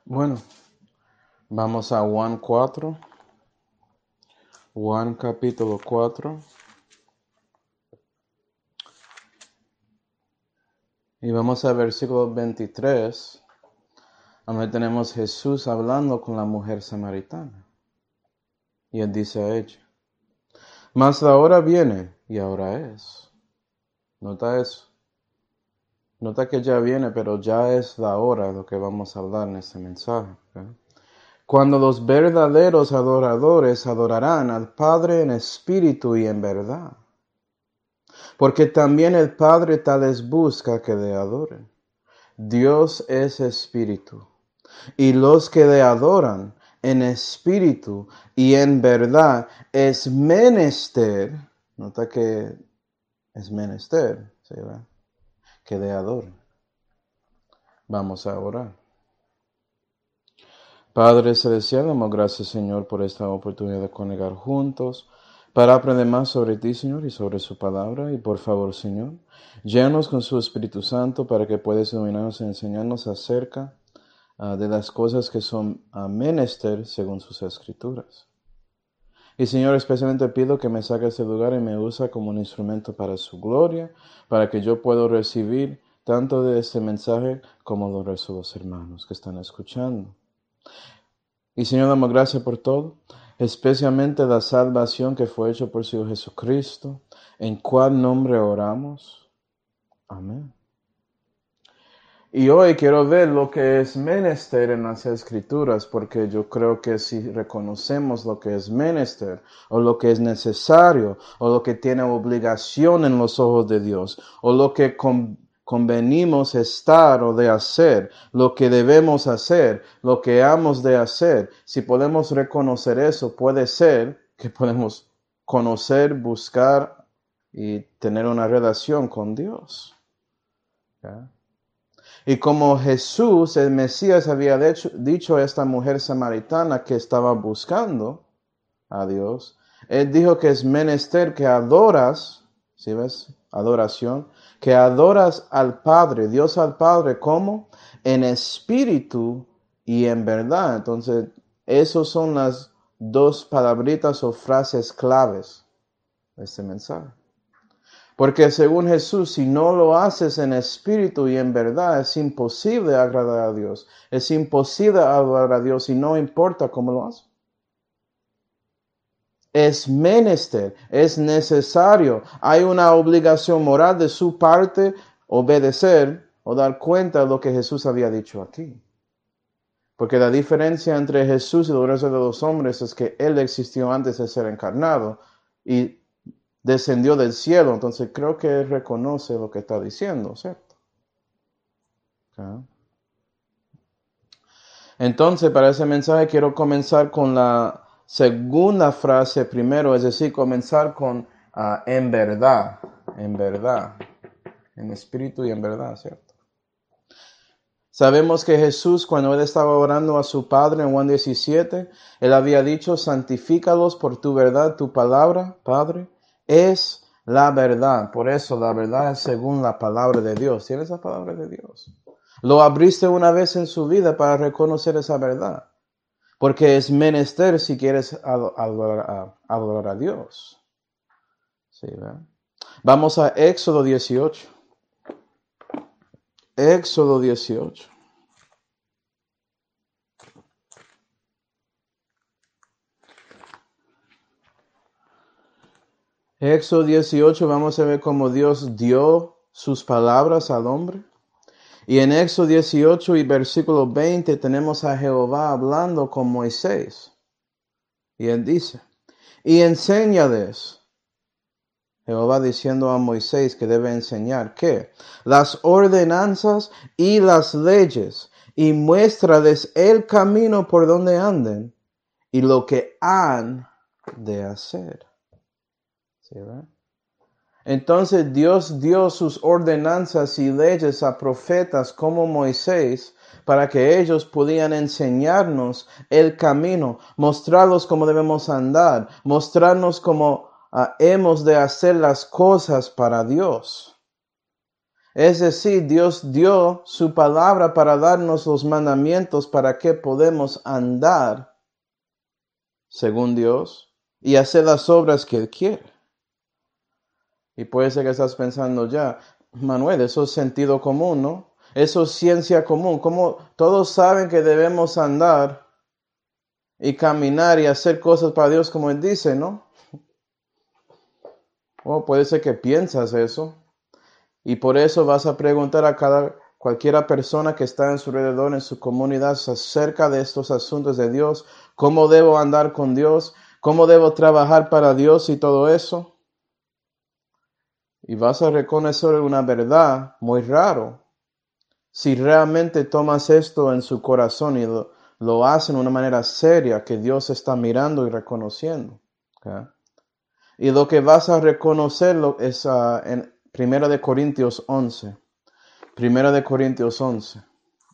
Bueno, vamos a Juan 4, Juan capítulo 4, y vamos a versículo 23, donde tenemos Jesús hablando con la mujer samaritana. Y él dice a ella, mas la hora viene y ahora es. Nota eso. Nota que ya viene, pero ya es la hora de lo que vamos a hablar en este mensaje. ¿Okay? Cuando los verdaderos adoradores adorarán al Padre en espíritu y en verdad. Porque también el Padre tales busca que le adoren. Dios es espíritu, y los que le adoran en espíritu y en verdad es menester, nota que es menester, ¿sí, verdad? Que le adoren. Vamos a orar. Padre Celestial, damos gracias, Señor, por esta oportunidad de congregar juntos para aprender más sobre ti, Señor, y sobre su palabra. Y por favor, Señor, llénanos con su Espíritu Santo para que puedas iluminarnos y enseñarnos acerca de las cosas que son menester según sus escrituras. Y Señor, especialmente pido que me saque de este lugar y me use como un instrumento para su gloria, para que yo pueda recibir tanto de este mensaje como los restos de los hermanos que están escuchando. Y Señor, damos gracias por todo, especialmente la salvación que fue hecha por su Hijo Jesucristo, en cual nombre oramos. Amén. Y hoy quiero ver lo que es menester en las Escrituras, porque yo creo que si reconocemos lo que es menester, o lo que es necesario, o lo que tiene obligación en los ojos de Dios, o lo que convenimos estar o de hacer, lo que debemos hacer, lo que hemos de hacer, si podemos reconocer eso, puede ser que podemos conocer, buscar y tener una relación con Dios. ¿Ya? Y como Jesús, el Mesías, había dicho a esta mujer samaritana que estaba buscando a Dios, él dijo que es menester que adoras, ¿sí ves? Adoración, que adoras al Padre, Dios al Padre, ¿cómo? En espíritu y en verdad. Entonces, esas son las dos palabritas o frases claves de este mensaje. Porque según Jesús, si no lo haces en espíritu y en verdad, es imposible agradar a Dios. Es imposible adorar a Dios y no importa cómo lo haces. Es menester, es necesario. Hay una obligación moral de su parte obedecer o dar cuenta de lo que Jesús había dicho aquí. Porque la diferencia entre Jesús y el resto de los hombres es que Él existió antes de ser encarnado y descendió del cielo, entonces creo que él reconoce lo que está diciendo, ¿cierto? ¿Okay? Entonces, para ese mensaje quiero comenzar con la segunda frase primero, es decir, comenzar con en verdad, en espíritu y en verdad, ¿cierto? Sabemos que Jesús, cuando él estaba orando a su Padre en Juan 17, él había dicho, santifícalos por tu verdad, tu palabra, Padre, es la verdad. Por eso la verdad es según la palabra de Dios. ¿Tienes la palabra de Dios? Lo abriste una vez en su vida para reconocer esa verdad. Porque es menester si quieres adorar a Dios. ¿Sí, ¿verdad? Vamos a Éxodo 18. Éxodo 18. Éxodo 18 vamos a ver cómo Dios dio sus palabras al hombre. Y en Éxodo 18 y versículo 20 tenemos a Jehová hablando con Moisés. Y él dice, y enséñales, Jehová diciendo a Moisés que debe enseñar, ¿qué? Las ordenanzas y las leyes, y muéstrales el camino por donde anden, y lo que han de hacer. ¿Sí, verdad? Entonces Dios dio sus ordenanzas y leyes a profetas como Moisés para que ellos pudieran enseñarnos el camino, mostrarnos cómo debemos andar, mostrarnos cómo hemos de hacer las cosas para Dios. Es decir, Dios dio su palabra para darnos los mandamientos para que podamos andar según Dios y hacer las obras que Él quiere. Y puede ser que estás pensando ya, Manuel, eso es sentido común, ¿no? Eso es ciencia común. Como todos saben que debemos andar y caminar y hacer cosas para Dios como Él dice, ¿no? O puede ser que piensas eso. Y por eso vas a preguntar a cualquiera persona que está en su alrededor, en su comunidad, acerca de estos asuntos de Dios. ¿Cómo debo andar con Dios? ¿Cómo debo trabajar para Dios y todo eso? Y vas a reconocer una verdad muy raro. Si realmente tomas esto en su corazón y lo haces de una manera seria, que Dios está mirando y reconociendo. ¿Okay? Y lo que vas a reconocerlo es en 1 Corintios 11. 1 Corintios 11.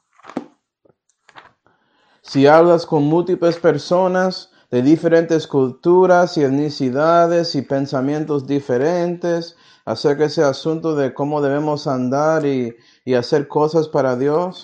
Si hablas con múltiples personas de diferentes culturas y etnicidades y pensamientos diferentes acerca de ese asunto de cómo debemos andar y hacer cosas para Dios,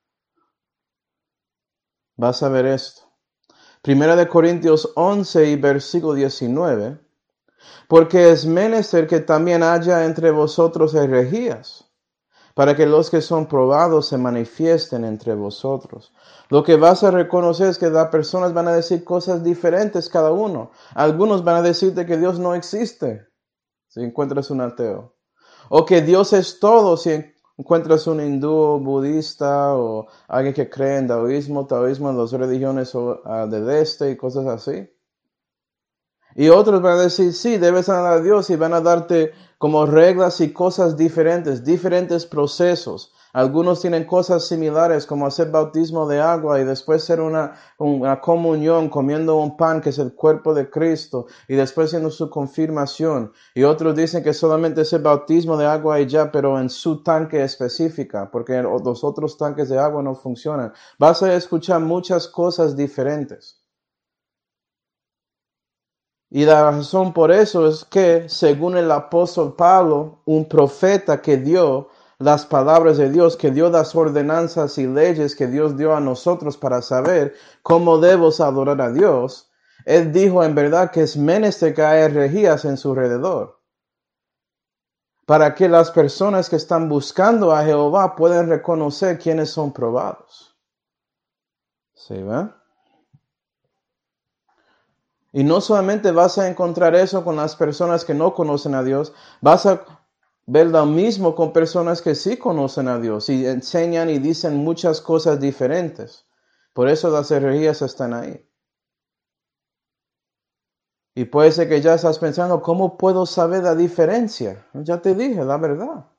vas a ver esto. 1 Corintios 11 y versículo 19. Porque es menester que también haya entre vosotros herejías, para que los que son probados se manifiesten entre vosotros. Lo que vas a reconocer es que las personas van a decir cosas diferentes cada uno. Algunos van a decirte que Dios no existe si encuentras un ateo. O que Dios es todo si encuentras un hindú, budista o alguien que cree en taoísmo en las religiones del este y cosas así. Y otros van a decir, sí, debes amar a Dios y van a darte como reglas y cosas diferentes procesos. Algunos tienen cosas similares como hacer bautismo de agua y después hacer una comunión comiendo un pan que es el cuerpo de Cristo y después haciendo su confirmación. Y otros dicen que solamente es el bautismo de agua y ya, pero en su tanque específica, porque los otros tanques de agua no funcionan. Vas a escuchar muchas cosas diferentes. Y la razón por eso es que, según el apóstol Pablo, un profeta que dio las palabras de Dios, que dio las ordenanzas y leyes que Dios dio a nosotros para saber cómo debemos adorar a Dios, él dijo en verdad que es menester que haya herejías en su alrededor, para que las personas que están buscando a Jehová puedan reconocer quiénes son probados. ¿Sí, va? Y no solamente vas a encontrar eso con las personas que no conocen a Dios, vas a ver lo mismo con personas que sí conocen a Dios y enseñan y dicen muchas cosas diferentes. Por eso las herejías están ahí. Y puede ser que ya estás pensando, ¿cómo puedo saber la diferencia? Ya te dije la verdad.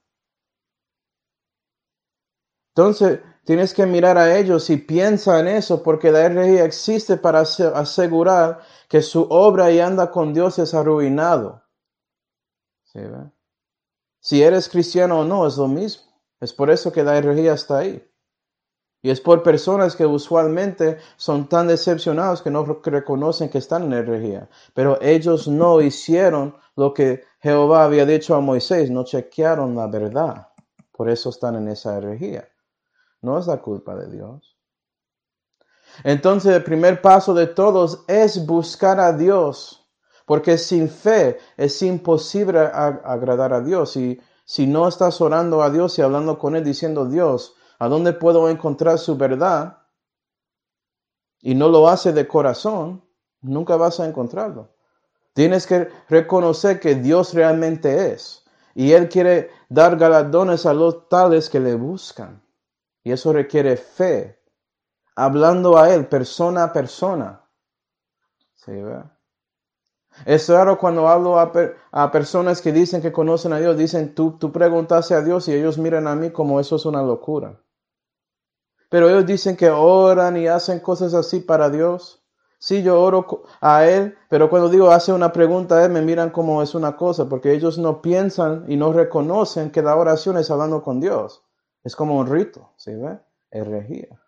Entonces, tienes que mirar a ellos y piensa en eso, porque la herejía existe para asegurar que su obra y anda con Dios es arruinado. ¿Sí, ve? Si eres cristiano o no, es lo mismo. Es por eso que la herejía está ahí. Y es por personas que usualmente son tan decepcionados que no reconocen que están en herejía. Pero ellos no hicieron lo que Jehová había dicho a Moisés, no chequearon la verdad. Por eso están en esa herejía. No es la culpa de Dios. Entonces el primer paso de todos es buscar a Dios. Porque sin fe es imposible agradar a Dios. Y si no estás orando a Dios y hablando con Él diciendo, Dios, ¿a dónde puedo encontrar su verdad? Y no lo hace de corazón, nunca vas a encontrarlo. Tienes que reconocer que Dios realmente es. Y Él quiere dar galardones a los tales que le buscan. Y eso requiere fe. Hablando a Él persona a persona. ¿Sí, verdad? Es raro cuando hablo a personas que dicen que conocen a Dios, dicen, tú preguntaste a Dios y ellos miran a mí como eso es una locura. Pero ellos dicen que oran y hacen cosas así para Dios. Sí, yo oro a Él, pero cuando digo hace una pregunta a Él, me miran como es una cosa, porque ellos no piensan y no reconocen que la oración es hablando con Dios. Es como un rito, ¿sí ve? Herejía.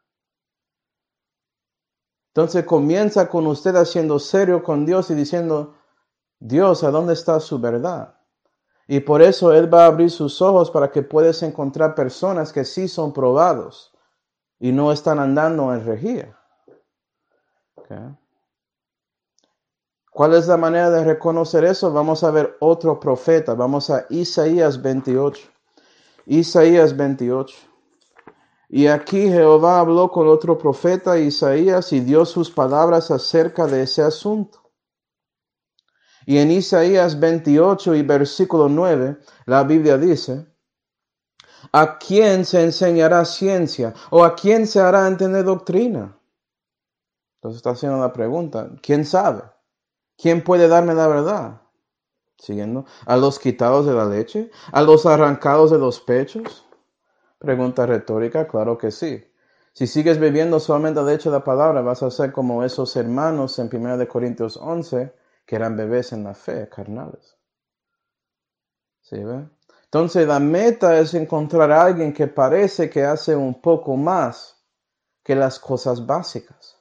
Entonces comienza con usted siendo serio con Dios y diciendo, Dios, ¿a dónde está su verdad? Y por eso Él va a abrir sus ojos para que puedas encontrar personas que sí son probados y no están andando en herejía. Okay. ¿Cuál es la manera de reconocer eso? Vamos a ver otro profeta. Vamos a Isaías 28. Isaías 28. Y aquí Jehová habló con otro profeta, Isaías, y dio sus palabras acerca de ese asunto. Y en Isaías 28 y versículo 9, la Biblia dice, ¿a quién se enseñará ciencia? ¿O a quién se hará entender doctrina? Entonces está haciendo la pregunta, ¿quién sabe? ¿Quién puede darme la verdad? Siguiendo, ¿a los quitados de la leche? ¿A los arrancados de los pechos? Pregunta retórica, claro que sí. Si sigues bebiendo solamente leche de la palabra, vas a ser como esos hermanos en 1 Corintios 11, que eran bebés en la fe, carnales. ¿Sí ve? Entonces la meta es encontrar a alguien que parece que hace un poco más que las cosas básicas.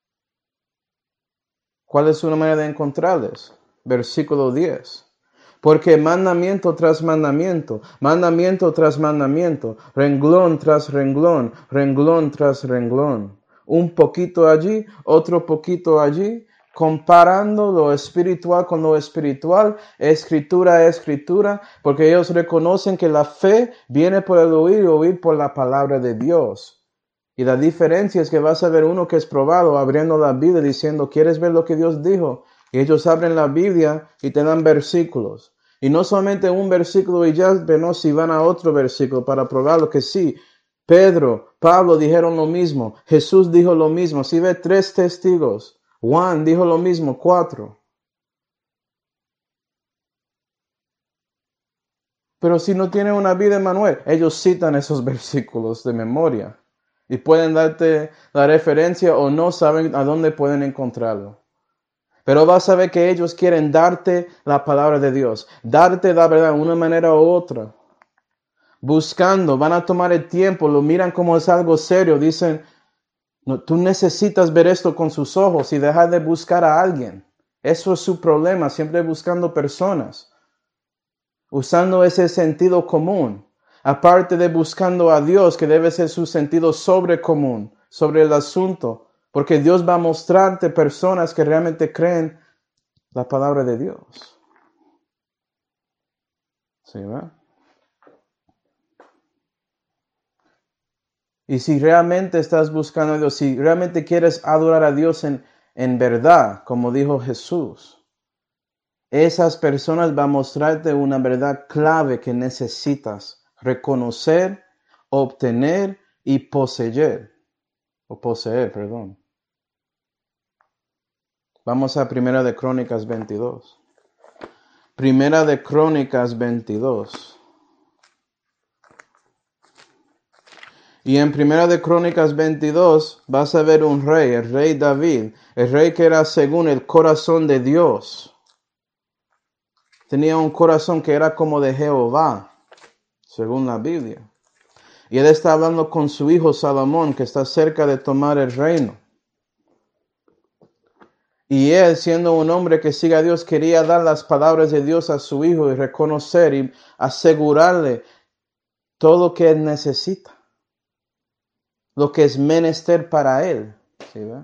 ¿Cuál es una manera de encontrarles? Versículo 10. Porque mandamiento tras mandamiento, mandamiento tras mandamiento, renglón tras renglón, renglón tras renglón. Un poquito allí, otro poquito allí, comparando lo espiritual con lo espiritual, escritura a escritura, porque ellos reconocen que la fe viene por el oír y oír por la palabra de Dios. Y la diferencia es que vas a ver uno que es probado abriendo la Biblia diciendo, ¿quieres ver lo que Dios dijo? Y ellos abren la Biblia y te dan versículos. Y no solamente un versículo y ya, no, si van a otro versículo para probar lo que sí. Pedro, Pablo dijeron lo mismo. Jesús dijo lo mismo. Si ve 3 testigos. Juan dijo lo mismo, 4. Pero si no tienen una vida, Manuel, ellos citan esos versículos de memoria. Y pueden darte la referencia o no saben a dónde pueden encontrarlo. Pero vas a ver que ellos quieren darte la palabra de Dios, darte la verdad de una manera u otra. Buscando, van a tomar el tiempo, lo miran como es algo serio, dicen, no, tú necesitas ver esto con sus ojos y dejar de buscar a alguien. Eso es su problema, siempre buscando personas, usando ese sentido común, aparte de buscando a Dios, que debe ser su sentido sobrecomún, sobre el asunto. Porque Dios va a mostrarte personas que realmente creen la palabra de Dios. ¿Sí, va? Y si realmente estás buscando a Dios, si realmente quieres adorar a Dios en verdad, como dijo Jesús, esas personas van a mostrarte una verdad clave que necesitas reconocer, obtener y poseer. Vamos a Primera de Crónicas 22. Primera de Crónicas 22. Y en Primera de Crónicas 22 vas a ver un rey, el rey David, el rey que era según el corazón de Dios. Tenía un corazón que era como de Jehová, según la Biblia. Y él está hablando con su hijo Salomón, que está cerca de tomar el reino. Y él, siendo un hombre que sigue a Dios, quería dar las palabras de Dios a su hijo y reconocer y asegurarle todo lo que él necesita. Lo que es menester para él. ¿Sí, ve?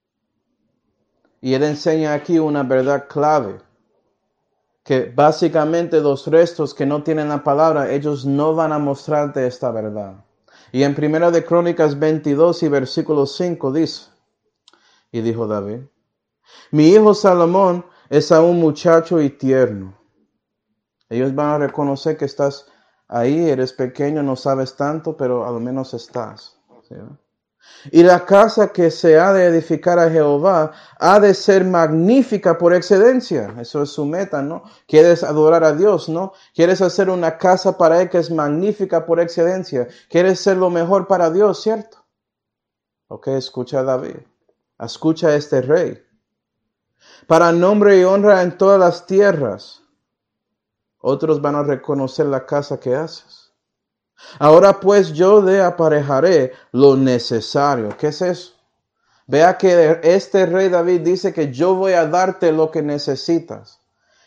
Y él enseña aquí una verdad clave. Que básicamente los restos que no tienen la palabra, ellos no van a mostrarte esta verdad. Y en Primera de Crónicas 22 y versículo 5 dice, y dijo David, mi hijo Salomón es aún muchacho y tierno. Ellos van a reconocer que estás ahí, eres pequeño, no sabes tanto, pero a lo menos estás. ¿Sí? Y la casa que se ha de edificar a Jehová ha de ser magnífica por excelencia. Eso es su meta, ¿no? Quieres adorar a Dios, ¿no? Quieres hacer una casa para Él que es magnífica por excelencia. Quieres ser lo mejor para Dios, ¿cierto? Ok, escucha a David. Escucha a este rey. Para nombre y honra en todas las tierras. Otros van a reconocer la casa que haces. Ahora pues yo le aparejaré lo necesario. ¿Qué es eso? Vea que este rey David dice que yo voy a darte lo que necesitas.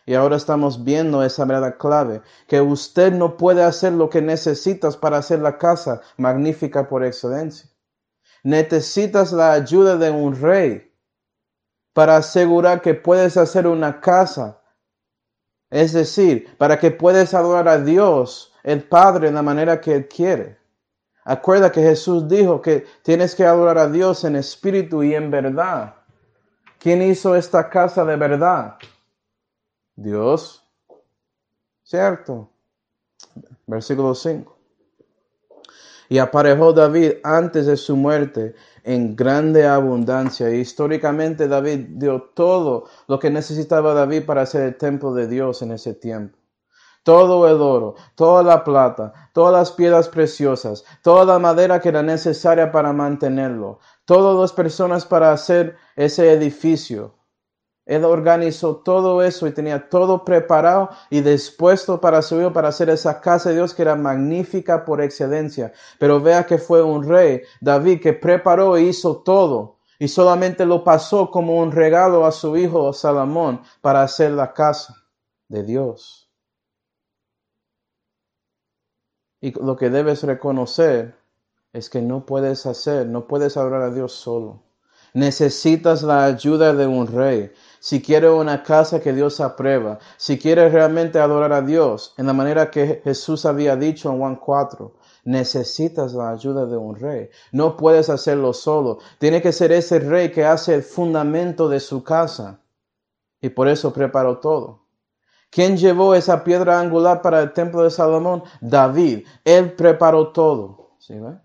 Y ahora estamos viendo esa verdad clave, que usted no puede hacer lo que necesitas para hacer la casa magnífica por excelencia. Necesitas la ayuda de un rey para asegurar que puedes hacer una casa. Es decir, para que puedas adorar a Dios, el Padre, en la manera que Él quiere. Acuerda que Jesús dijo que tienes que adorar a Dios en espíritu y en verdad. ¿Quién hizo esta casa de verdad? Dios. ¿Cierto? Versículo 5. Y aparejó David antes de su muerte en grande abundancia. Y históricamente David dio todo lo que necesitaba David para hacer el templo de Dios en ese tiempo. Todo el oro, toda la plata, todas las piedras preciosas, toda la madera que era necesaria para mantenerlo, todas las personas para hacer ese edificio. Él organizó todo eso y tenía todo preparado y dispuesto para su hijo, para hacer esa casa de Dios que era magnífica por excelencia. Pero vea que fue un rey, David, que preparó e hizo todo y solamente lo pasó como un regalo a su hijo Salomón para hacer la casa de Dios. Y lo que debes reconocer es que no puedes adorar a Dios solo. Necesitas la ayuda de un rey. Si quieres una casa que Dios aprueba, si quieres realmente adorar a Dios en la manera que Jesús había dicho en Juan 4, necesitas la ayuda de un rey. No puedes hacerlo solo. Tiene que ser ese rey que hace el fundamento de su casa. Y por eso preparó todo. ¿Quién llevó esa piedra angular para el templo de Salomón? David. Él preparó todo. ¿Sí, ve?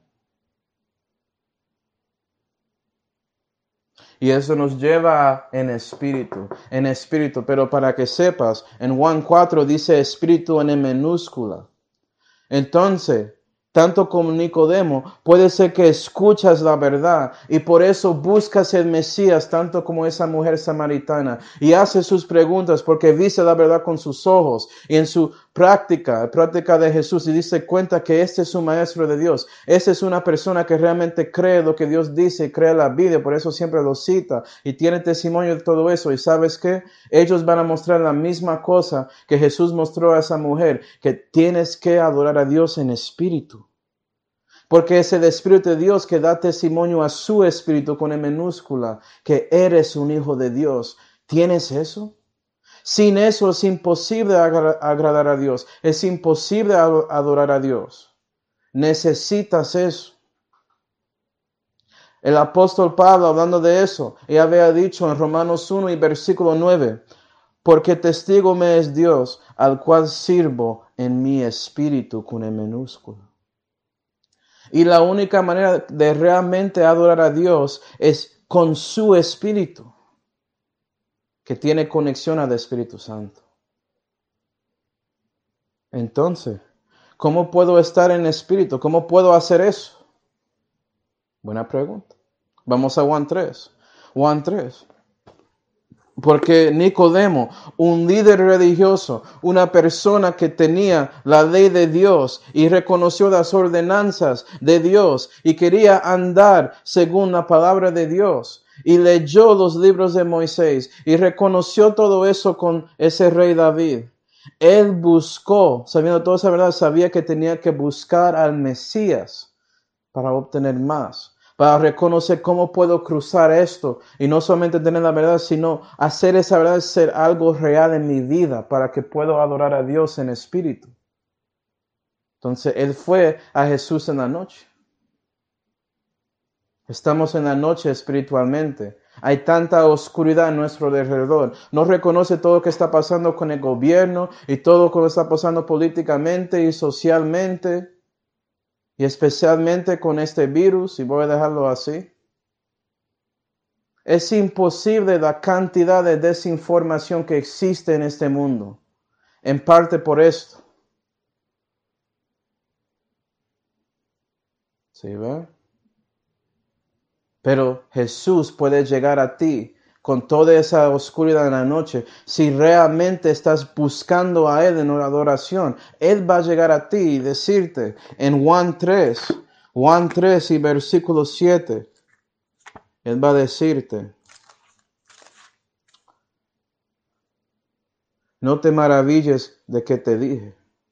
Y eso nos lleva en espíritu. Pero para que sepas, en Juan 4 dice espíritu en minúscula. Entonces, tanto como Nicodemo, puede ser que escuchas la verdad y por eso buscas el Mesías, tanto como esa mujer samaritana, y haces sus preguntas porque viste la verdad con sus ojos y en su práctica de Jesús y dice cuenta que este es un maestro de Dios. Esta es una persona que realmente cree lo que Dios dice y cree la Biblia, por eso siempre lo cita y tiene testimonio de todo eso. ¿Y sabes qué? Ellos van a mostrar la misma cosa que Jesús mostró a esa mujer, que tienes que adorar a Dios en espíritu. Porque es el Espíritu de Dios que da testimonio a su espíritu con E minúscula, que eres un hijo de Dios. ¿Tienes eso? Sin eso es imposible agradar a Dios. Es imposible adorar a Dios. Necesitas eso. El apóstol Pablo, hablando de eso, ya había dicho en Romanos 1 y versículo 9, porque testigo me es Dios, al cual sirvo en mi espíritu con E minúscula. Y la única manera de realmente adorar a Dios es con su Espíritu, que tiene conexión al Espíritu Santo. Entonces, ¿cómo puedo estar en Espíritu? ¿Cómo puedo hacer eso? Buena pregunta. Vamos a Juan 3. Juan 3. Porque Nicodemo, un líder religioso, una persona que tenía la ley de Dios y reconoció las ordenanzas de Dios y quería andar según la palabra de Dios y leyó los libros de Moisés y reconoció todo eso con ese rey David. Él buscó, sabiendo toda esa verdad, sabía que tenía que buscar al Mesías para obtener más. Para reconocer cómo puedo cruzar esto y no solamente tener la verdad, sino hacer esa verdad ser algo real en mi vida para que pueda adorar a Dios en espíritu. Entonces, él fue a Jesús en la noche. Estamos en la noche espiritualmente. Hay tanta oscuridad en nuestro alrededor. No reconoce todo lo que está pasando con el gobierno y todo lo que está pasando políticamente y socialmente. Y especialmente con este virus, y voy a dejarlo así. Es imposible la cantidad de desinformación que existe en este mundo. En parte por esto. ¿Sí ve? Pero Jesús puede llegar a ti con toda esa oscuridad en la noche. Si realmente estás buscando a Él en adoración, Él va a llegar a ti y decirte en Juan 3 y versículo 7, Él va a decirte, No te maravilles de que te dije.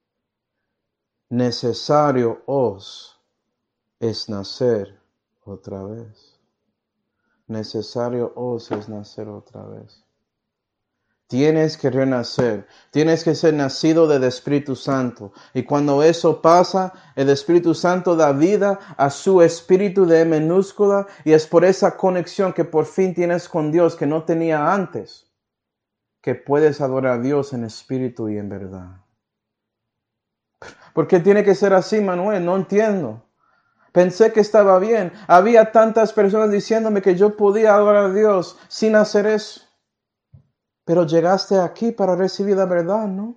Necesario os es nacer otra vez. Necesario os es nacer otra vez. Tienes que renacer, tienes que ser nacido del Espíritu Santo. Y cuando eso pasa, el Espíritu Santo da vida a su espíritu de E minúscula, y es por esa conexión que por fin tienes con Dios que no tenía antes, que puedes adorar a Dios en espíritu y en verdad. ¿Por qué tiene que ser así, Manuel? No entiendo. Pensé que estaba bien. Había tantas personas diciéndome que yo podía adorar a Dios sin hacer eso. Pero llegaste aquí para recibir la verdad, ¿no?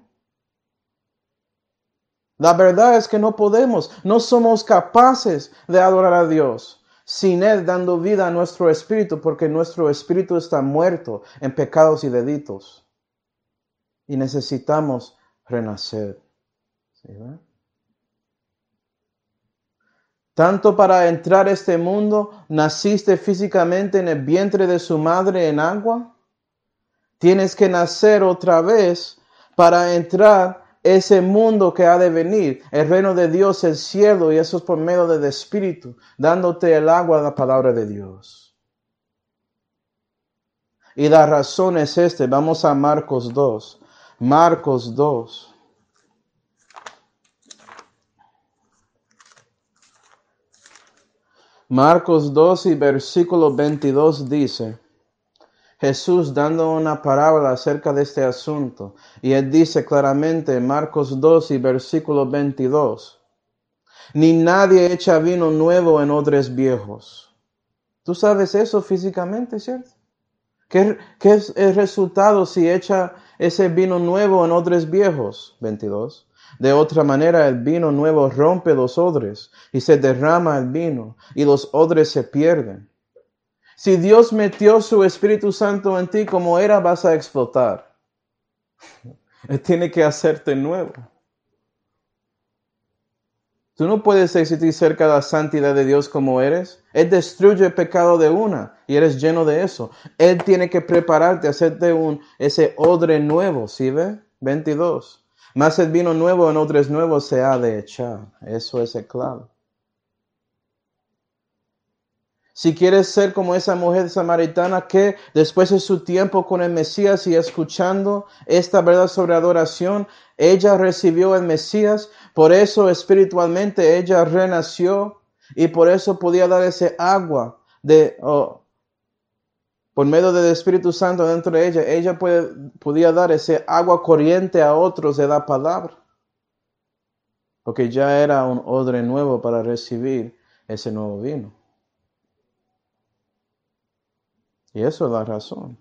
La verdad es que no podemos, no somos capaces de adorar a Dios sin Él dando vida a nuestro espíritu, porque nuestro espíritu está muerto en pecados y delitos. Y necesitamos renacer. ¿Sí, verdad? Tanto para entrar a este mundo, naciste físicamente en el vientre de su madre en agua. Tienes que nacer otra vez para entrar ese mundo que ha de venir, el reino de Dios, el cielo, y eso es por medio del Espíritu, dándote el agua de la palabra de Dios. Y la razón es vamos a Marcos 2. Marcos 2. Marcos 2 y versículo 22 dice, Jesús dando una parábola acerca de este asunto. Y él dice claramente en Marcos 2 y versículo 22, ni nadie echa vino nuevo en odres viejos. ¿Tú sabes eso físicamente, cierto? ¿Qué es el resultado si echa ese vino nuevo en odres viejos? 22. De otra manera, el vino nuevo rompe los odres y se derrama el vino y los odres se pierden. Si Dios metió su Espíritu Santo en ti como era, vas a explotar. Él tiene que hacerte nuevo. Tú no puedes existir cerca de la santidad de Dios como eres. Él destruye el pecado de una y eres lleno de eso. Él tiene que prepararte, hacerte ese odre nuevo, ¿sí ve? 22. Más el vino nuevo en odres nuevos se ha de echar. Eso es el clave. Si quieres ser como esa mujer samaritana que después de su tiempo con el Mesías y escuchando esta verdad sobre adoración, ella recibió el Mesías, por eso espiritualmente ella renació y por eso podía dar ese agua por medio del Espíritu Santo dentro de ella. Ella podía dar ese agua corriente a otros de la palabra, porque ya era un odre nuevo para recibir ese nuevo vino. Y eso es la razón.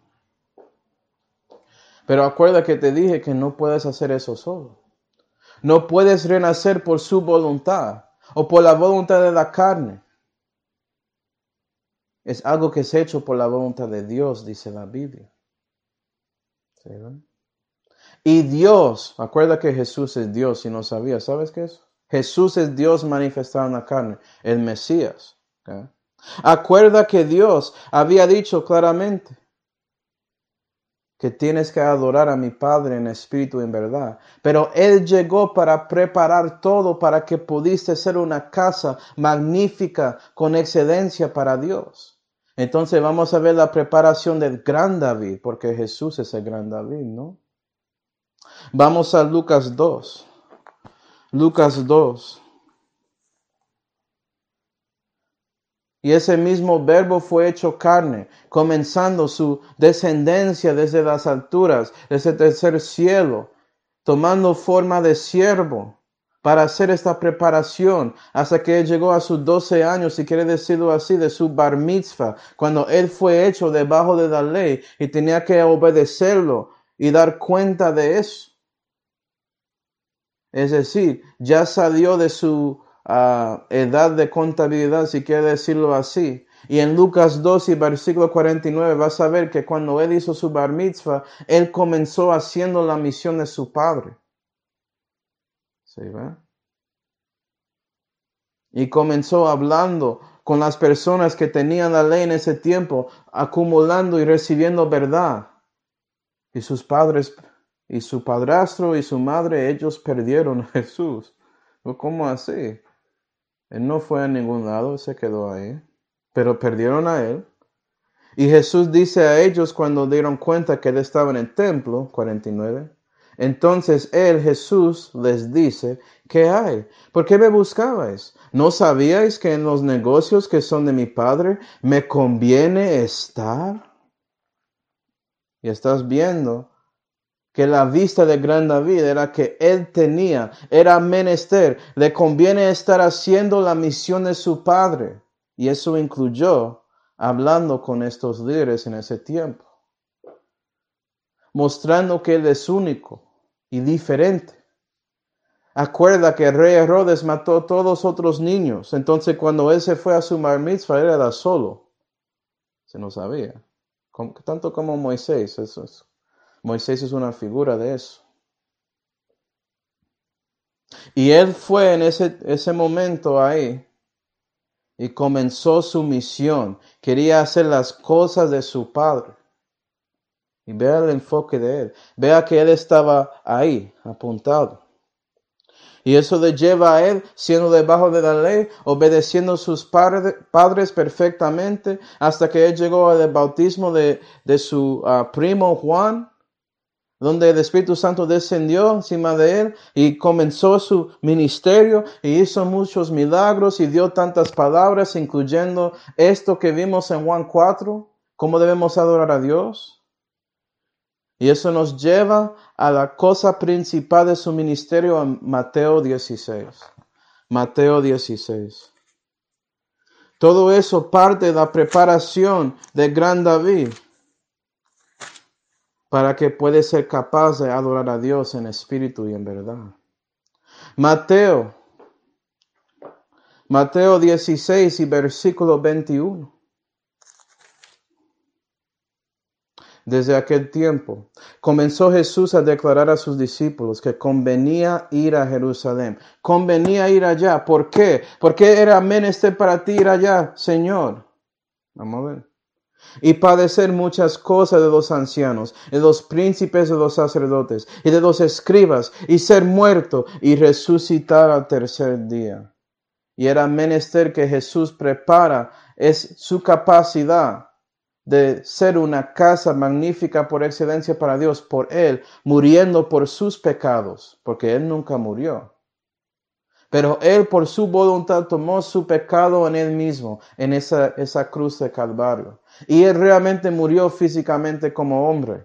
Pero acuerda que te dije que no puedes hacer eso solo. No puedes renacer por su voluntad o por la voluntad de la carne. Es algo que es hecho por la voluntad de Dios, dice la Biblia. ¿Sí, no? Y Dios, acuerda que Jesús es Dios, si no sabías, ¿sabes qué es? Jesús es Dios manifestado en la carne, el Mesías. ¿Okay? Acuerda que Dios había dicho claramente que tienes que adorar a mi Padre en espíritu y en verdad. Pero Él llegó para preparar todo para que pudiste ser una casa magnífica con excelencia para Dios. Entonces vamos a ver la preparación del gran David, porque Jesús es el gran David, ¿no? Vamos a Lucas 2. Lucas 2. Y ese mismo verbo fue hecho carne, comenzando su descendencia desde las alturas, desde el tercer cielo, tomando forma de siervo para hacer esta preparación hasta que él llegó a sus 12 años, si quiere decirlo así, de su bar mitzvah, cuando él fue hecho debajo de la ley y tenía que obedecerlo y dar cuenta de eso. Es decir, ya salió de su edad de contabilidad, si quiere decirlo así. Y en Lucas 2 y versículo 49 vas a ver que cuando él hizo su bar mitzvah, él comenzó haciendo la misión de su padre. ¿Sí, ve? Y comenzó hablando con las personas que tenían la ley en ese tiempo, acumulando y recibiendo verdad. Y sus padres y su padrastro y su madre, ellos perdieron a Jesús. ¿Cómo así? Él no fue a ningún lado, se quedó ahí. Pero perdieron a él. Y Jesús dice a ellos cuando dieron cuenta que él estaba en el templo, 49. Entonces él, Jesús, les dice, ¿qué hay? ¿Por qué me buscabais? ¿No sabíais que en los negocios que son de mi Padre me conviene estar? Y estás viendo que la vista de gran David era que él tenía, era menester, le conviene estar haciendo la misión de su Padre. Y eso incluyó hablando con estos líderes en ese tiempo, mostrando que él es único y diferente. Acuerda que el rey Herodes mató a todos los otros niños, entonces cuando él se fue a su bar mitzvah, él era solo. Se no sabía. Tanto como Moisés, Moisés es una figura de eso. Y él fue en ese momento ahí y comenzó su misión. Quería hacer las cosas de su Padre. Y vea el enfoque de él. Vea que él estaba ahí, apuntado. Y eso le lleva a él, siendo debajo de la ley, obedeciendo a sus padres perfectamente, hasta que él llegó al bautismo de su primo Juan, donde el Espíritu Santo descendió encima de él y comenzó su ministerio y hizo muchos milagros y dio tantas palabras, incluyendo esto que vimos en Juan 4, cómo debemos adorar a Dios. Y eso nos lleva a la cosa principal de su ministerio en Mateo 16. Mateo 16. Todo eso parte de la preparación del gran David para que pueda ser capaz de adorar a Dios en espíritu y en verdad. Mateo 16 y versículo 21. Desde aquel tiempo, comenzó Jesús a declarar a sus discípulos que convenía ir a Jerusalén. Convenía ir allá. ¿Por qué? ¿Por qué era menester para ti ir allá, Señor? Vamos a ver. Y padecer muchas cosas de los ancianos, de los príncipes de los sacerdotes, y de los escribas, y ser muerto, y resucitar al tercer día. Y era menester que Jesús prepara es su capacidad de ser una casa magnífica por excelencia para Dios, por Él, muriendo por sus pecados, porque Él nunca murió. Pero Él por su voluntad tomó su pecado en Él mismo, en esa cruz de Calvario. Y Él realmente murió físicamente como hombre.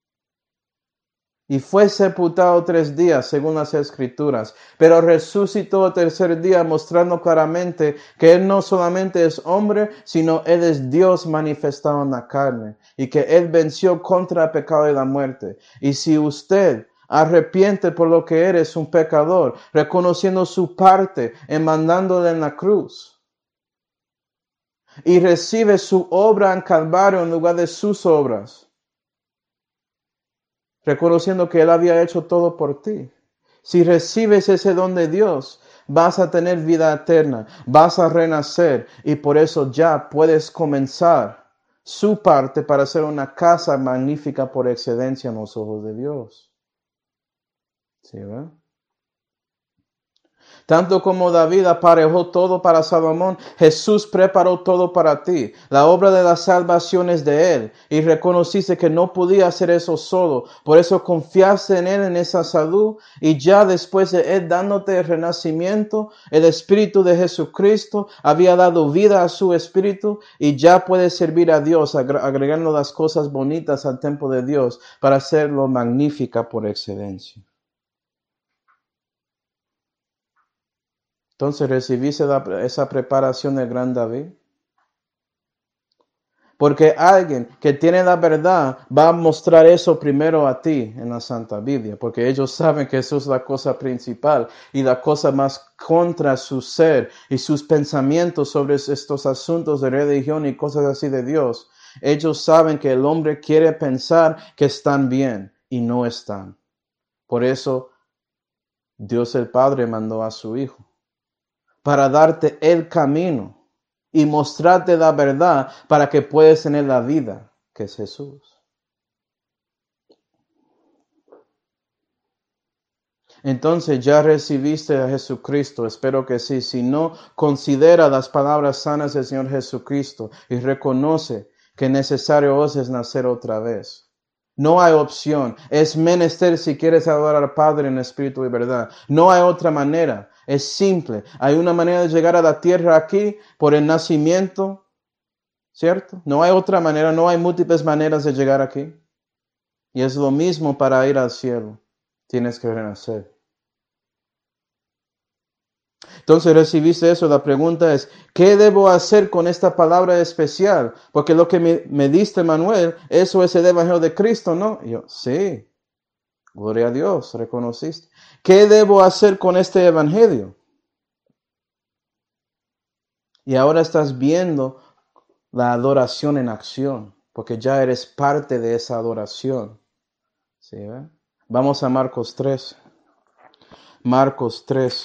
Y fue sepultado 3 días, según las Escrituras, pero resucitó el tercer día, mostrando claramente que Él no solamente es hombre, sino Él es Dios manifestado en la carne, y que Él venció contra el pecado y la muerte. Y si usted arrepiente por lo que eres un pecador, reconociendo su parte en mandándole en la cruz, y recibe su obra en Calvario en lugar de sus obras, reconociendo que Él había hecho todo por ti. Si recibes ese don de Dios, vas a tener vida eterna, vas a renacer y por eso ya puedes comenzar su parte para ser una casa magnífica por excelencia en los ojos de Dios. ¿Sí, verdad? Tanto como David aparejó todo para Salomón, Jesús preparó todo para ti. La obra de la salvación es de Él. Y reconociste que no podía hacer eso solo. Por eso confiaste en Él, en esa salud. Y ya después de Él dándote el renacimiento, el Espíritu de Jesucristo había dado vida a su Espíritu. Y ya puedes servir a Dios, agregando las cosas bonitas al templo de Dios para hacerlo magnífica por excelencia. Entonces recibiste esa preparación del gran David. Porque alguien que tiene la verdad va a mostrar eso primero a ti en la Santa Biblia. Porque ellos saben que eso es la cosa principal y la cosa más contra su ser y sus pensamientos sobre estos asuntos de religión y cosas así de Dios. Ellos saben que el hombre quiere pensar que están bien y no están. Por eso Dios el Padre mandó a su Hijo para darte el camino y mostrarte la verdad para que puedas tener la vida, que es Jesús. Entonces ya recibiste a Jesucristo, espero que sí. Si no, considera las palabras sanas del Señor Jesucristo y reconoce que necesario os es nacer otra vez. No hay opción. Es menester si quieres adorar al Padre en espíritu y verdad. No hay otra manera. Es simple. Hay una manera de llegar a la tierra aquí por el nacimiento, ¿cierto? No hay otra manera. No hay múltiples maneras de llegar aquí. Y es lo mismo para ir al cielo. Tienes que renacer. Entonces recibiste eso. La pregunta es, ¿qué debo hacer con esta palabra especial? Porque lo que me diste, Manuel, eso es el Evangelio de Cristo, ¿no? Y yo, sí. Gloria a Dios, reconociste. ¿Qué debo hacer con este Evangelio? Y ahora estás viendo la adoración en acción, porque ya eres parte de esa adoración. ¿Sí, Vamos a Marcos 3. Marcos 3.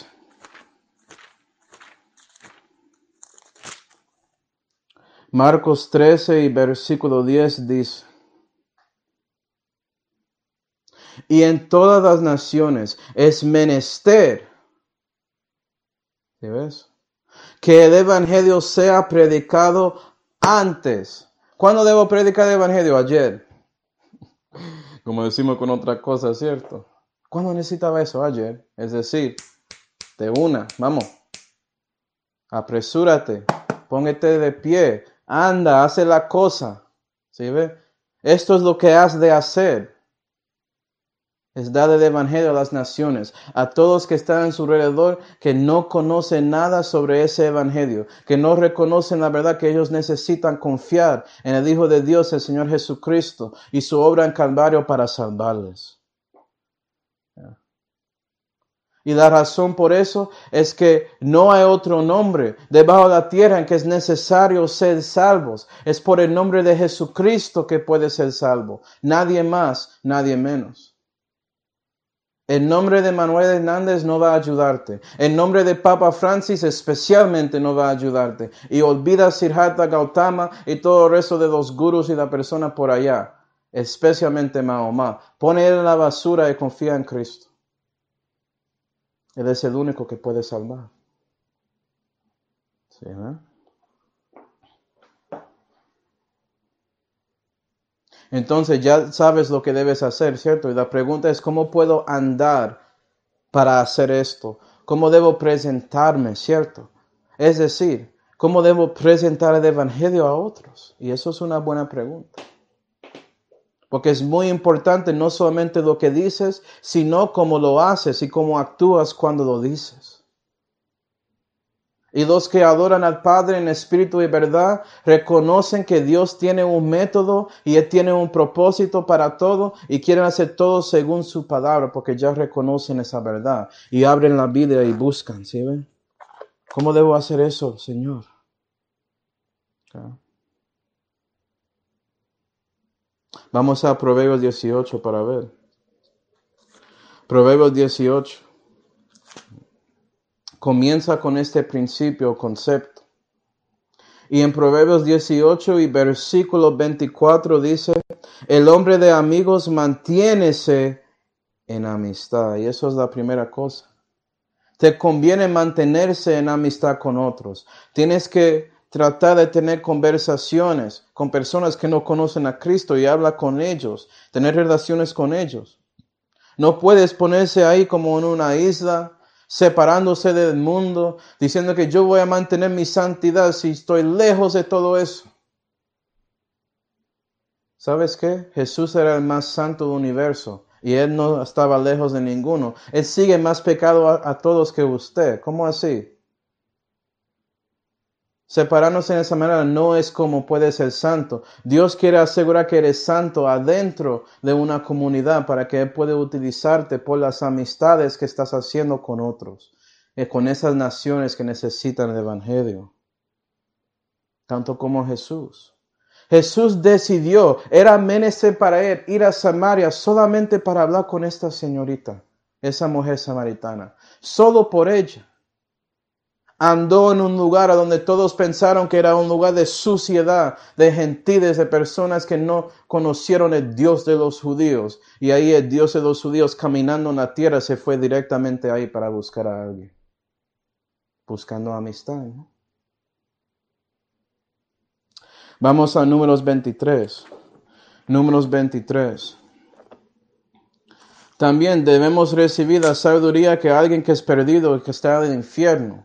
Marcos 13 y versículo 10 dice: y en todas las naciones es menester, ¿sí ves?, que el evangelio sea predicado antes. ¿Cuándo debo predicar el evangelio? Ayer. Como decimos con otra cosa, ¿cierto? ¿Cuándo necesitaba eso? Ayer. Es decir, de una, vamos. Apresúrate, póngete de pie, anda, hace la cosa. ¿Sí ve? Esto es lo que has de hacer. Es dar el evangelio a las naciones, a todos que están en su alrededor, que no conocen nada sobre ese evangelio, que no reconocen la verdad, que ellos necesitan confiar en el Hijo de Dios, el Señor Jesucristo, y su obra en Calvario para salvarles. Y la razón por eso es que no hay otro nombre debajo de la tierra en que es necesario ser salvos. Es por el nombre de Jesucristo que puede ser salvo. Nadie más, nadie menos. El nombre de Manuel Hernández no va a ayudarte. El nombre de Papa Francis especialmente no va a ayudarte. Y olvida Siddhartha Gautama y todo el resto de los gurús y la persona por allá. Especialmente Mahoma. Pone él en la basura y confía en Cristo. Él es el único que puede salvar. ¿Sí, Entonces ya sabes lo que debes hacer, ¿cierto? Y la pregunta es, ¿cómo puedo andar para hacer esto? ¿Cómo debo presentarme, cierto? Es decir, ¿cómo debo presentar el evangelio a otros? Y eso es una buena pregunta. Porque es muy importante no solamente lo que dices, sino cómo lo haces y cómo actúas cuando lo dices. Y los que adoran al Padre en espíritu y verdad reconocen que Dios tiene un método y Él tiene un propósito para todo y quieren hacer todo según su palabra porque ya reconocen esa verdad y abren la Biblia y buscan, ¿sí ven? ¿Cómo debo hacer eso, Señor? Vamos a Proverbios 18 para ver. Proverbios 18 comienza con este principio o concepto. Y en Proverbios 18 y versículo 24 dice: el hombre de amigos mantiénese en amistad. Y eso es la primera cosa. Te conviene mantenerse en amistad con otros. Tienes que tratar de tener conversaciones con personas que no conocen a Cristo y habla con ellos, tener relaciones con ellos. No puedes ponerse ahí como en una isla, separándose del mundo, diciendo que yo voy a mantener mi santidad si estoy lejos de todo eso. ¿Sabes qué? Jesús era el más santo del universo y Él no estaba lejos de ninguno. Él sigue más pecado a todos que usted. ¿Cómo así? Separarnos en esa manera no es como puede ser santo. Dios quiere asegurar que eres santo adentro de una comunidad para que Él pueda utilizarte por las amistades que estás haciendo con otros, con esas naciones que necesitan el Evangelio, tanto como Jesús. Jesús decidió, era menester para Él ir a Samaria solamente para hablar con esta señorita, esa mujer samaritana, solo por ella. Andó en un lugar a donde todos pensaron que era un lugar de suciedad, de gentiles, de personas que no conocieron el Dios de los judíos. Y ahí el Dios de los judíos caminando en la tierra se fue directamente ahí para buscar a alguien. Buscando amistad, ¿no? Vamos a Números 23. Números 23. También debemos recibir la sabiduría que alguien que es perdido y que está en el infierno.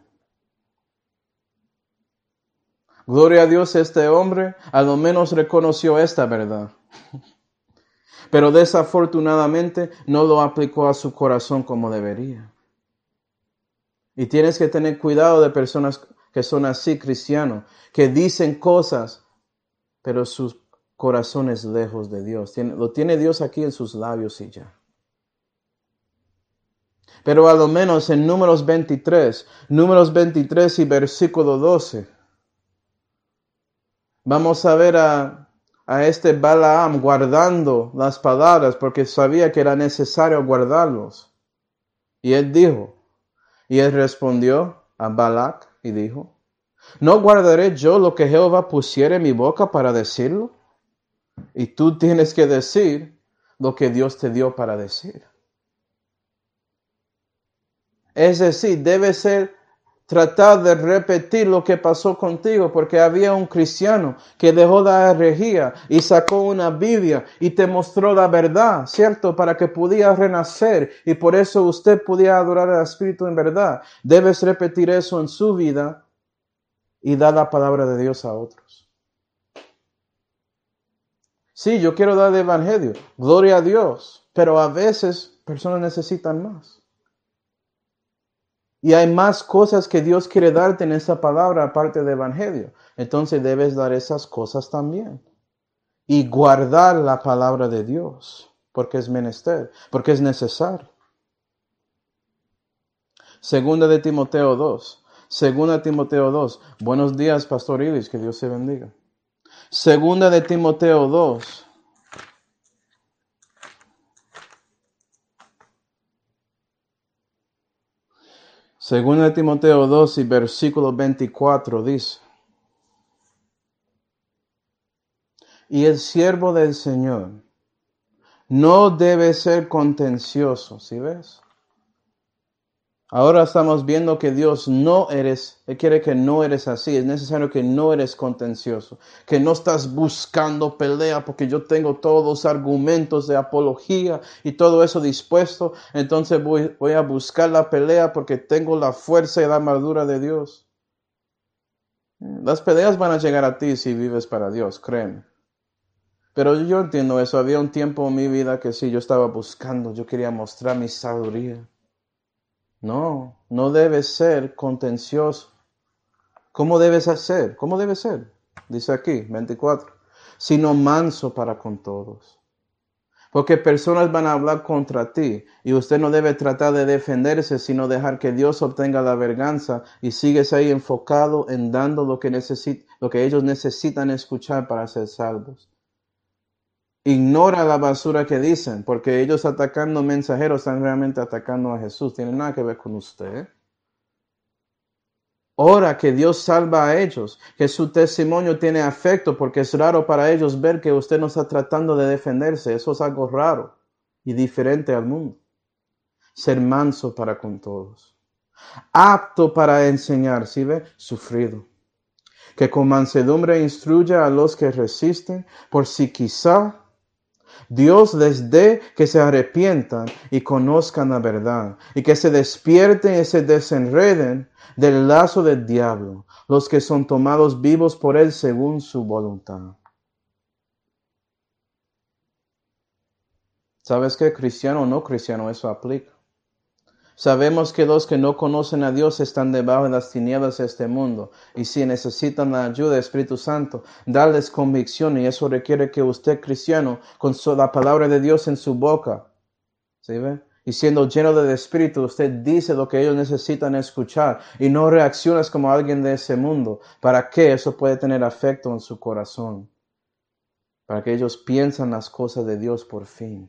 Gloria a Dios, este hombre a lo menos reconoció esta verdad. Pero desafortunadamente no lo aplicó a su corazón como debería. Y tienes que tener cuidado de personas que son así, cristianos, que dicen cosas, pero su corazón es lejos de Dios. Lo tiene Dios aquí en sus labios y ya. Pero a lo menos en Números 23 y versículo 12, vamos a ver a este Balaam guardando las palabras porque sabía que era necesario guardarlos. Y él respondió a Balac y dijo, ¿no guardaré yo lo que Jehová pusiere en mi boca para decirlo? Y tú tienes que decir lo que Dios te dio para decir. Es decir, debe ser tratar de repetir lo que pasó contigo, porque había un cristiano que dejó la herejía y sacó una Biblia y te mostró la verdad, ¿cierto? Para que pudieras renacer y por eso usted pudiera adorar al Espíritu en verdad. Debes repetir eso en su vida y dar la palabra de Dios a otros. Sí, yo quiero dar el Evangelio, gloria a Dios, pero a veces personas necesitan más. Y hay más cosas que Dios quiere darte en esta palabra aparte del Evangelio. Entonces debes dar esas cosas también. Y guardar la palabra de Dios. Porque es menester. Porque es necesario. Segunda de Timoteo 2. Segunda de Timoteo 2. Buenos días, Pastor Ilis. Que Dios se bendiga. Segunda de Timoteo 2. Segunda de Timoteo 2 y versículo 24 dice. Y el siervo del Señor no debe ser contencioso, ¿sí ves? Ahora estamos viendo que Dios Él quiere que no eres así. Es necesario que no eres contencioso, que no estás buscando pelea porque yo tengo todos los argumentos de apología y todo eso dispuesto. Entonces voy a buscar la pelea porque tengo la fuerza y la armadura de Dios. Las peleas van a llegar a ti si vives para Dios, créeme. Pero yo entiendo eso. Había un tiempo en mi vida que sí, yo estaba buscando, yo quería mostrar mi sabiduría. No debes ser contencioso. ¿Cómo debes hacer? ¿Cómo debes ser? Dice aquí, 24. Sino manso para con todos. Porque personas van a hablar contra ti y usted no debe tratar de defenderse, sino dejar que Dios obtenga la venganza y sigues ahí enfocado en dando lo que ellos necesitan escuchar para ser salvos. Ignora la basura que dicen, porque ellos atacando mensajeros están realmente atacando a Jesús. Tiene nada que ver con usted. Ora que Dios salva a ellos, que su testimonio tiene afecto, porque es raro para ellos ver que usted no está tratando de defenderse. Eso es algo raro y diferente al mundo. Ser manso para con todos. Apto para enseñar, ¿sí ve? Sufrido. Que con mansedumbre instruya a los que resisten, por si quizá Dios les dé que se arrepientan y conozcan la verdad, y que se despierten y se desenreden del lazo del diablo, los que son tomados vivos por él según su voluntad. ¿Sabes qué? Cristiano o no cristiano, eso aplica. Sabemos que los que no conocen a Dios están debajo de las tinieblas de este mundo. Y si necesitan la ayuda del Espíritu Santo, darles convicción. Y eso requiere que usted, cristiano, con la palabra de Dios en su boca, ¿sí ve? Y siendo lleno del Espíritu, usted dice lo que ellos necesitan escuchar. Y no reaccionas como alguien de ese mundo. ¿Para qué? Eso puede tener afecto en su corazón. Para que ellos piensen las cosas de Dios por fin.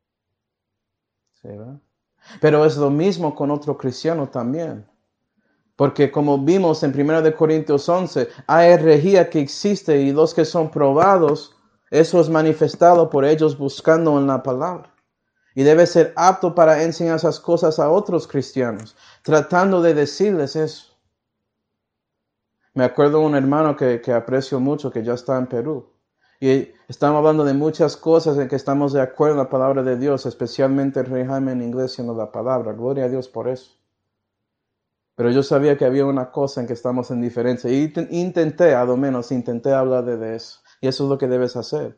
¿Sí ve? Pero es lo mismo con otro cristiano también. Porque como vimos en 1 Corintios 11, hay herejía que existe y los que son probados, eso es manifestado por ellos buscando en la palabra. Y debe ser apto para enseñar esas cosas a otros cristianos, tratando de decirles eso. Me acuerdo de un hermano que aprecio mucho, que ya está en Perú. Y estamos hablando de muchas cosas en que estamos de acuerdo en la palabra de Dios, especialmente el Rey Jaime en inglés siendo la palabra. Gloria a Dios por eso. Pero yo sabía que había una cosa en que estamos en diferencia. Y intenté, a lo menos, hablar de eso. Y eso es lo que debes hacer.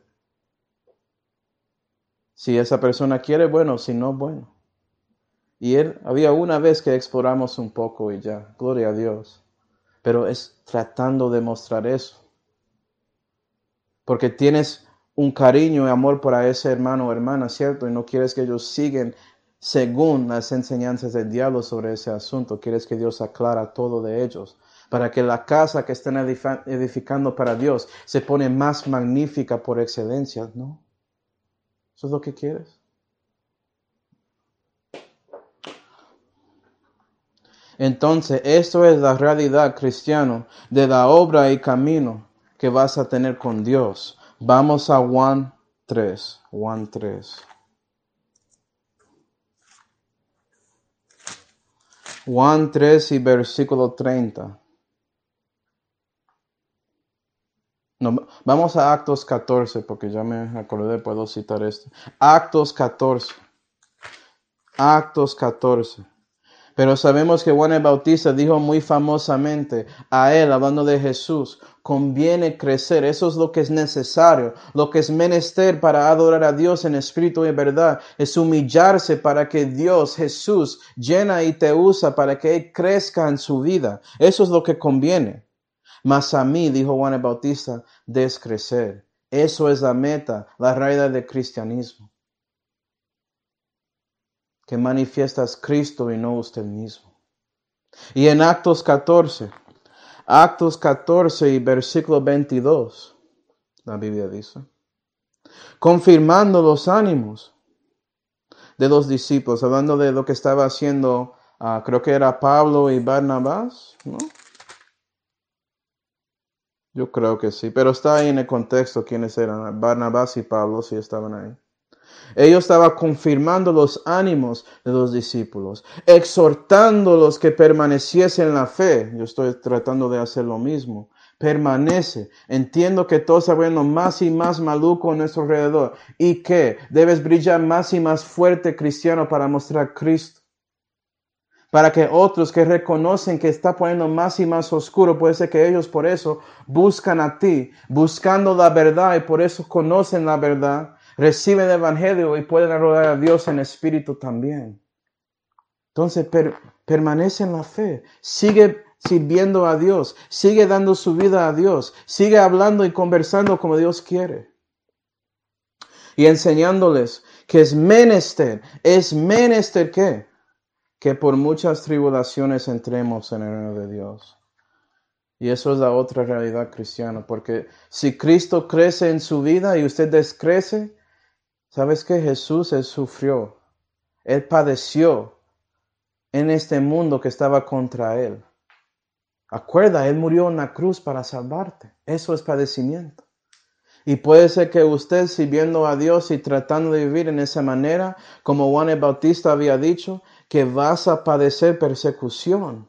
Si esa persona quiere, bueno. Si no, bueno. Y había una vez que exploramos un poco y ya. Gloria a Dios. Pero es tratando de mostrar eso. Porque tienes un cariño y amor para ese hermano o hermana, ¿cierto? Y no quieres que ellos sigan según las enseñanzas del diablo sobre ese asunto. Quieres que Dios aclara todo de ellos. Para que la casa que estén edificando para Dios se pone más magnífica por excelencia, ¿no? ¿Eso es lo que quieres? Entonces, esto es la realidad, cristiano, de la obra y camino que vas a tener con Dios. Vamos a Juan 3. Juan 3. Juan 3 y versículo 30. No, vamos a Actos 14, porque ya me acordé, puedo citar esto. Actos 14. Actos 14. Pero sabemos que Juan el Bautista dijo muy famosamente a él, hablando de Jesús, conviene crecer. Eso es lo que es necesario. Lo que es menester para adorar a Dios en espíritu y verdad es humillarse para que Dios, Jesús, llena y te usa para que Él crezca en su vida. Eso es lo que conviene. Mas a mí, dijo Juan el Bautista, descrecer. Eso es la meta, la realidad del cristianismo. Que manifiestas Cristo y no usted mismo. Y en Actos 14 y versículo 22, la Biblia dice, confirmando los ánimos de los discípulos, hablando de lo que estaba haciendo, creo que era Pablo y Barnabás, ¿no? Yo creo que sí, pero está ahí en el contexto quiénes eran, Barnabás y Pablo, sí estaban ahí. Ellos estaban confirmando los ánimos de los discípulos, exhortándolos que permaneciesen en la fe. Yo estoy tratando de hacer lo mismo. Permanece. Entiendo que todos están viendo más y más maluco a nuestro alrededor y que debes brillar más y más fuerte, cristiano, para mostrar Cristo. Para que otros que reconocen que está poniendo más y más oscuro, puede ser que ellos por eso buscan a ti, buscando la verdad y por eso conocen la verdad. Reciben el evangelio y pueden adorar a Dios en espíritu también. Entonces, permanece en la fe. Sigue sirviendo a Dios. Sigue dando su vida a Dios. Sigue hablando y conversando como Dios quiere. Y enseñándoles que es menester ¿qué? Que por muchas tribulaciones entremos en el reino de Dios. Y eso es la otra realidad cristiana. Porque si Cristo crece en su vida y usted descrece, ¿sabes qué? Jesús, Él sufrió. Él padeció en este mundo que estaba contra Él. Acuerda, Él murió en la cruz para salvarte. Eso es padecimiento. Y puede ser que usted, sirviendo a Dios y tratando de vivir en esa manera, como Juan el Bautista había dicho, que vas a padecer persecución.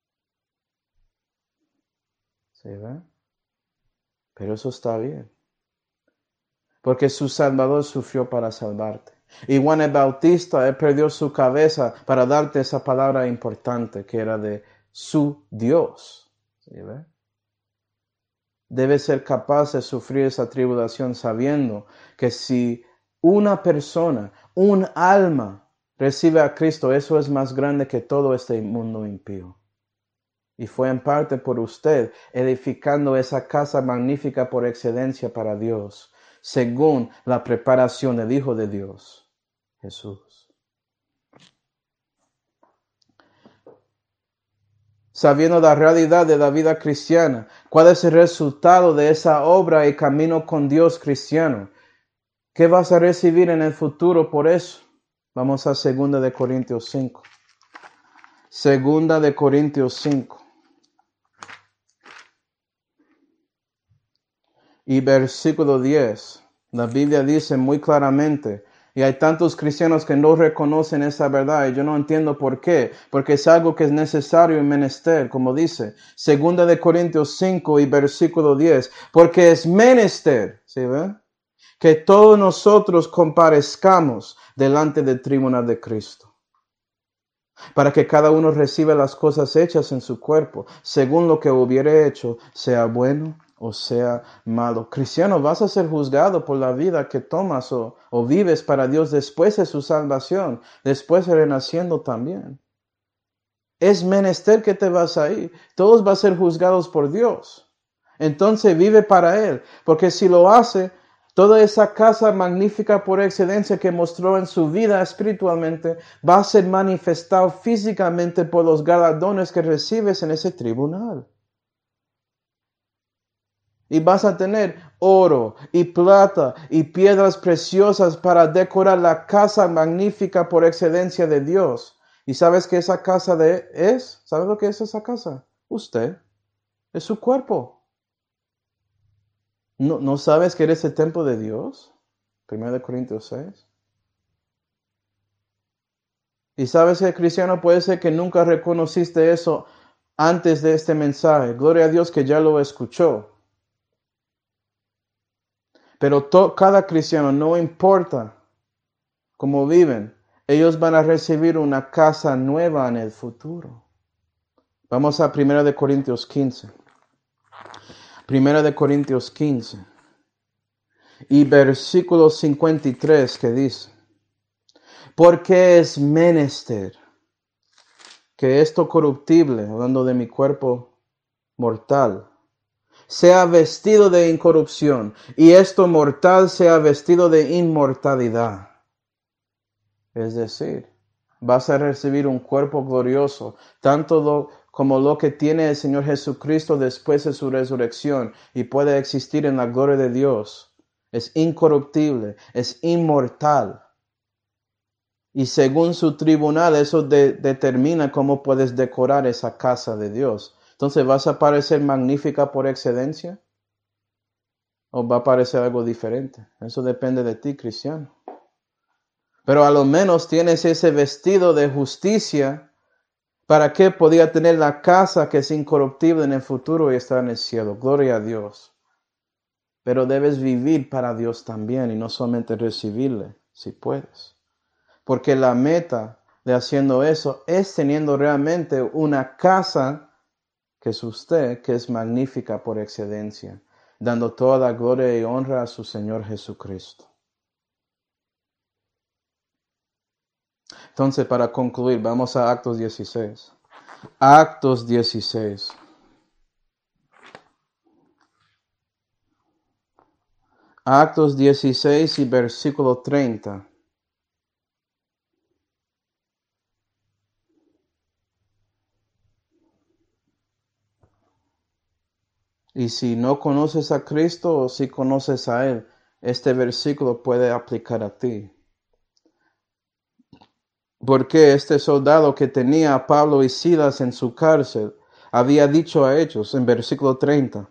¿Sí ve? Pero eso está bien. Porque su Salvador sufrió para salvarte. Y Juan el Bautista, él perdió su cabeza para darte esa palabra importante que era de su Dios. ¿Sí ve? Debe ser capaz de sufrir esa tribulación sabiendo que si una persona, un alma, recibe a Cristo, eso es más grande que todo este mundo impío. Y fue en parte por usted edificando esa casa magnífica por excelencia para Dios, según la preparación del Hijo de Dios, Jesús. Sabiendo la realidad de la vida cristiana, cuál es el resultado de esa obra y camino con Dios cristiano. ¿Qué vas a recibir en el futuro por eso? Vamos a 2 Corintios 5. Segunda de Corintios 5. Y versículo 10. La Biblia dice muy claramente, y hay tantos cristianos que no reconocen esa verdad, y yo no entiendo por qué, porque es algo que es necesario y menester, como dice, Segunda de Corintios 5 y versículo 10, porque es menester, ¿sí ve? Que todos nosotros comparezcamos delante del tribunal de Cristo, para que cada uno reciba las cosas hechas en su cuerpo, según lo que hubiere hecho, sea bueno o sea malo. Cristiano, vas a ser juzgado por la vida que tomas o vives para Dios después de su salvación, después de renaciendo también. Es menester que te vas a ir. Todos van a ser juzgados por Dios. Entonces vive para Él, porque si lo hace, toda esa casa magnífica por excelencia que mostró en su vida espiritualmente va a ser manifestado físicamente por los galardones que recibes en ese tribunal. Y vas a tener oro y plata y piedras preciosas para decorar la casa magnífica por excelencia de Dios. ¿Y sabes qué esa casa es? ¿Sabes lo que es esa casa? Usted. Es su cuerpo. ¿No sabes que eres el templo de Dios? 1 Corintios 6. Y sabes que, cristiano, puede ser que nunca reconociste eso antes de este mensaje. Gloria a Dios que ya lo escuchó. Pero cada cristiano, no importa cómo viven, ellos van a recibir una casa nueva en el futuro. Vamos a 1 Corintios 15. 1 Corintios 15. Y versículo 53 que dice, porque es menester que esto corruptible, hablando de mi cuerpo mortal, sea vestido de incorrupción, y esto mortal sea vestido de inmortalidad. Es decir, vas a recibir un cuerpo glorioso, tanto como lo que tiene el Señor Jesucristo después de su resurrección, y puede existir en la gloria de Dios. Es incorruptible, es inmortal. Y según su tribunal, eso determina cómo puedes decorar esa casa de Dios. Entonces, ¿vas a parecer magnífica por excelencia? ¿O va a parecer algo diferente? Eso depende de ti, cristiano. Pero a lo menos tienes ese vestido de justicia para que podía tener la casa que es incorruptible en el futuro y estar en el cielo. Gloria a Dios. Pero debes vivir para Dios también y no solamente recibirle, si puedes. Porque la meta de haciendo eso es teniendo realmente una casa que es usted, que es magnífica por excelencia, dando toda la gloria y honra a su Señor Jesucristo. Entonces, para concluir, vamos a Actos 16. Actos 16. Actos 16 y versículo 30. Y si no conoces a Cristo o si conoces a Él, este versículo puede aplicar a ti. Porque este soldado que tenía a Pablo y Silas en su cárcel había dicho a ellos en versículo 30,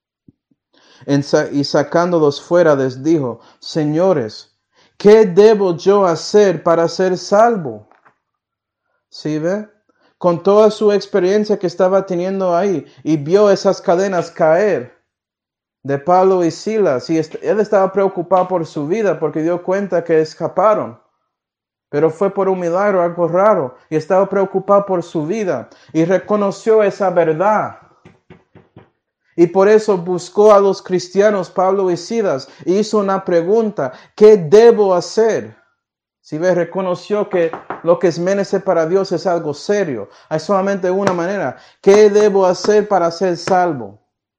y sacándolos fuera les dijo, señores, ¿qué debo yo hacer para ser salvo? ¿Sí ve? Con toda su experiencia que estaba teniendo ahí y vio esas cadenas caer de Pablo y Silas y él estaba preocupado por su vida porque dio cuenta que escaparon. Pero fue por un milagro, algo raro, y estaba preocupado por su vida y reconoció esa verdad. Y por eso buscó a los cristianos, Pablo y Silas, y hizo una pregunta, ¿qué debo hacer? Si ves, reconoció que lo que es menester para Dios es algo serio. Hay solamente una manera, ¿qué debo hacer para ser salvo?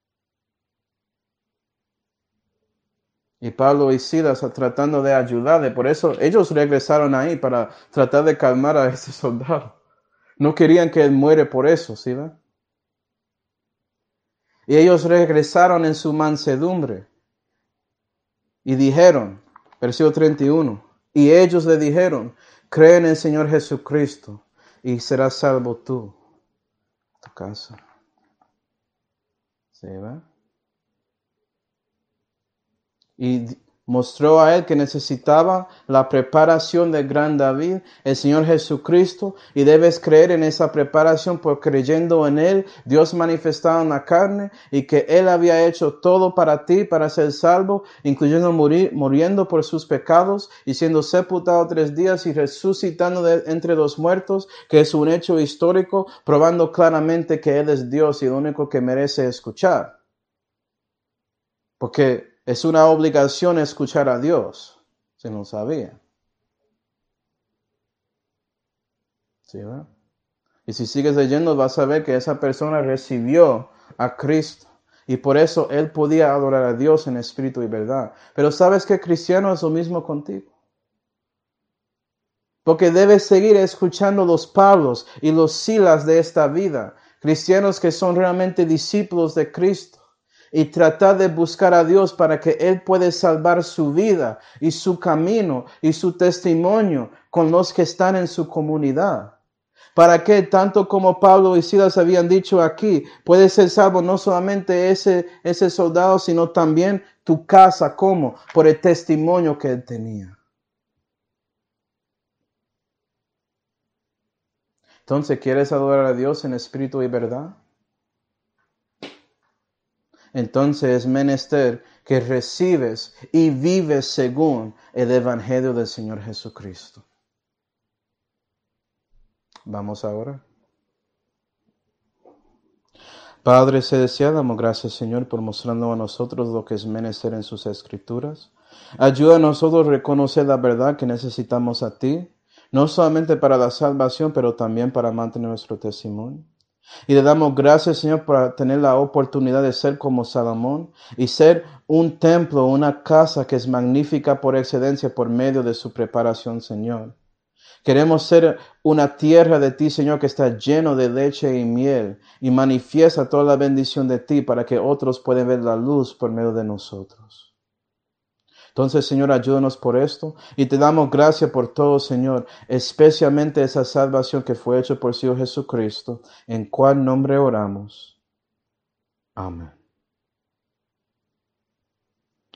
Y Pablo y Silas tratando de ayudarle, por eso ellos regresaron ahí para tratar de calmar a ese soldado. No querían que él muere por eso, ¿sí ve? Y ellos regresaron en su mansedumbre y dijeron, versículo 31, y ellos le dijeron, cree en el Señor Jesucristo y serás salvo tú, tu casa. ¿Sí, va? Y mostró a él que necesitaba la preparación del gran David, el Señor Jesucristo, y debes creer en esa preparación, porque creyendo en él, Dios manifestado en la carne, y que él había hecho todo para ti, para ser salvo, incluyendo muriendo por sus pecados, y siendo sepultado 3 días y resucitando entre los muertos, que es un hecho histórico, probando claramente que él es Dios y lo único que merece escuchar. Porque es una obligación escuchar a Dios, si no sabía. ¿Sí, verdad? Y si sigues leyendo vas a ver que esa persona recibió a Cristo. Y por eso él podía adorar a Dios en espíritu y verdad. Pero sabes que cristiano es lo mismo contigo. Porque debes seguir escuchando los Pablos y los Silas de esta vida. Cristianos que son realmente discípulos de Cristo. Y tratar de buscar a Dios para que Él pueda salvar su vida y su camino y su testimonio con los que están en su comunidad. Para que, tanto como Pablo y Silas habían dicho aquí, puede ser salvo no solamente ese soldado, sino también tu casa. ¿Cómo? Por el testimonio que él tenía. Entonces, ¿quieres adorar a Dios en espíritu y verdad? Entonces es menester que recibes y vives según el Evangelio del Señor Jesucristo. Vamos ahora. Padre celestial, damos gracias, Señor, por mostrarnos a nosotros lo que es menester en sus escrituras. Ayuda a nosotros a reconocer la verdad que necesitamos a ti, no solamente para la salvación, pero también para mantener nuestro testimonio. Y le damos gracias, Señor, por tener la oportunidad de ser como Salomón y ser un templo, una casa que es magnífica por excelencia por medio de su preparación, Señor. Queremos ser una tierra de ti, Señor, que está lleno de leche y miel y manifiesta toda la bendición de ti para que otros puedan ver la luz por medio de nosotros. Entonces, Señor, ayúdanos por esto y te damos gracias por todo, Señor, especialmente esa salvación que fue hecha por el Señor Jesucristo, en cual nombre oramos. Amén.